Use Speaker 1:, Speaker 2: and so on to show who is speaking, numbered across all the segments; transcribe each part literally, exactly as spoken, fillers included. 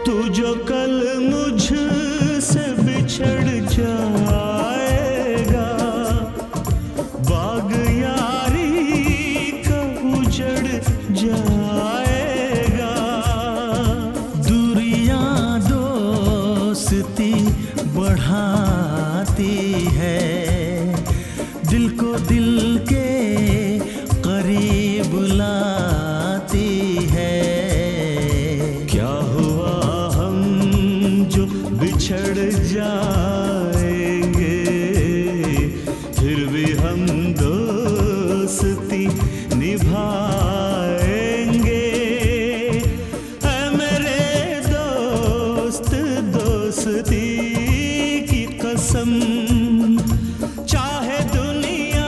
Speaker 1: तू जो कल मुझसे बिछड़ जाएगा, बाग यारी का उजड़ जाएगा।
Speaker 2: दूरियां दोस्ती बढ़ाती है, दिल को दिल के करीब लाती है।
Speaker 1: क्या हुआ हम जो बिछड़ जाएंगे, फिर भी हम दोस्ती निभाएंगे। ऐ मेरे दोस्त दोस्ती की कसम, चाहे दुनिया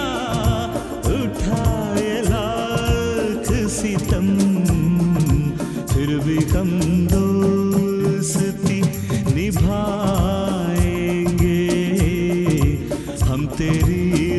Speaker 1: उठाए लाख सितम, फिर भी हम दोस्ती निभाएंगे। हम तेरी